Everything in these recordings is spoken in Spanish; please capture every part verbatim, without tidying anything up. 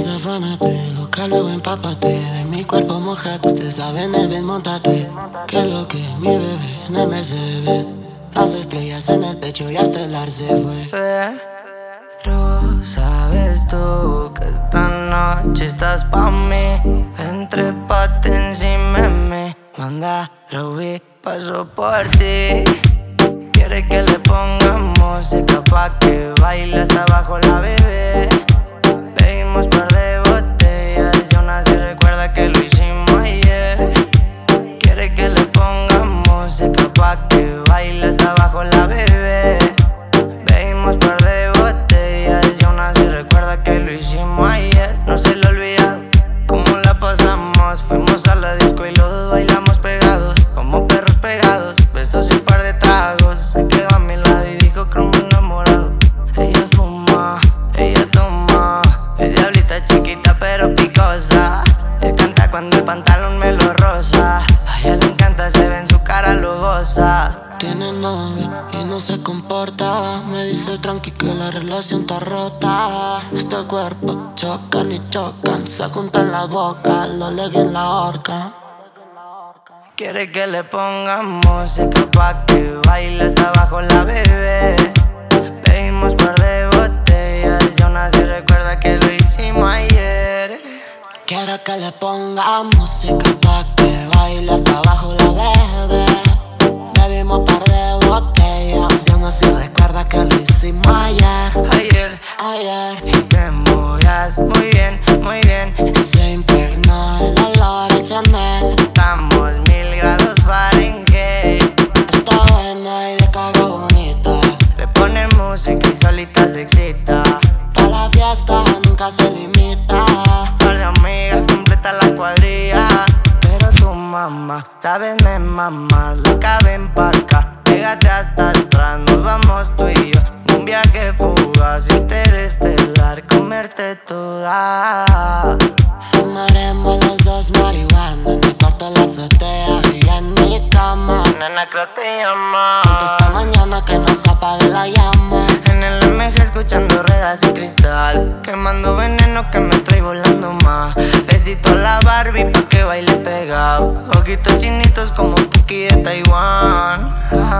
Desafánate, loca, luego empápate. De mi cuerpo mojado, ustedes saben el bien, montate. Que lo que mi bebé en el Mercedes. Las estrellas en el techo y hasta el ar se fue. Pero sabes tú que esta noche estás pa' mí. Entrépate encima de mí. Manda, Ruby, paso por ti. Quiere que le pongamos música pa' que baile hasta abajo la bebé. Bebimos par de botellas y aún así recuerda que lo hicimos ayer. Quiere que le pongamos música pa' que baile hasta abajo la bebé. Bebimos par de botellas y aún así recuerda que lo hicimos ayer. No se le olvida cómo la pasamos. Fuimos a la disco y los dos bailamos pegados, como perros pegados, besos y un par de tragos. Se quedó a mi lado y dijo que me enamorado. Ella fuma, ella toma, es diablita chiquita pero picosa. Él canta cuando el pantalón me lo roza. A ella le encanta, se ve en su cara, lo goza. Tiene novio y no se comporta. Me dice tranqui que la relación está rota. Este cuerpo chocan y chocan, se juntan las bocas, lo leguen en la horca. Quiere que le pongamos música pa' que baile hasta abajo la bebé. Bebimos par de botellas y aún así recuerda que lo hicimos ayer. Quiere que le ponga música pa' que baile hasta abajo la bebé. Bebimos par de botellas y aún así recuerda que lo hicimos ayer. Ayer, Ayer. y te movías muy bien, muy bien. Se impregnó el olor a Chanel. Estamos mil grados Fahrenheit. Está buena y de caga bonita. Le ponen música y solita se excita. Pa' la fiesta nunca se limita. Par de amigas completa la cuadrilla. Pero tu mamá, sabes me mamá. Loca, ven pa' acá, pégate hasta atrás. Nos vamos tú y yo en un viaje fugaz, interestelar, comerte toda. Fumaremos los dos marihuana en el cuarto de la azotea y en mi cama. Nena, creo te llama. Tanto esta mañana que no se apague la llama. En el M G escuchando ruedas y cristal, quemando veneno que me trae volando más. Besito a la Barbie pa' que baile pegado. Ojitos chinitos como Puki de Taiwán.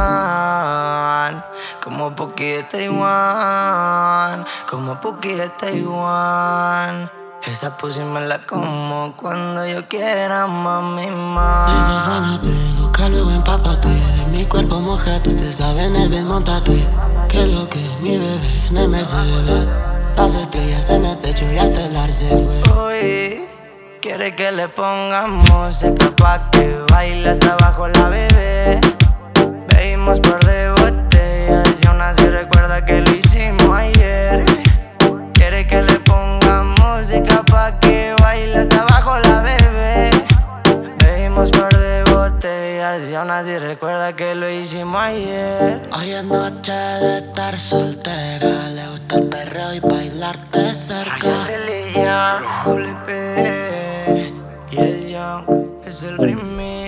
Ah, como Puki de Taiwán. Como Puki de Taiwán. Esa pussy me la como cuando yo quiera, mami, más. Desafánate, loca, luego empápate. De mi cuerpo mojado, ustedes saben el bien, montate. Que lo que mi bebé en el Mercedes. Las estrellas en el techo y hasta el ar se fue. Uy, quiere que le pongamos música pa' que baile hasta abajo la bebé. Bebimos par de botellas y aún así recuerda que lo hicimos ayer. Quiere que le pongamos música pa' que baile hasta abajo la bebé. Bebimos par de botellas y aún así recuerda que lo hicimos ayer. Hoy es noche de estar soltera. Le gusta el perreo y bailarte cerca. Religión, doble P y el Young es el remix.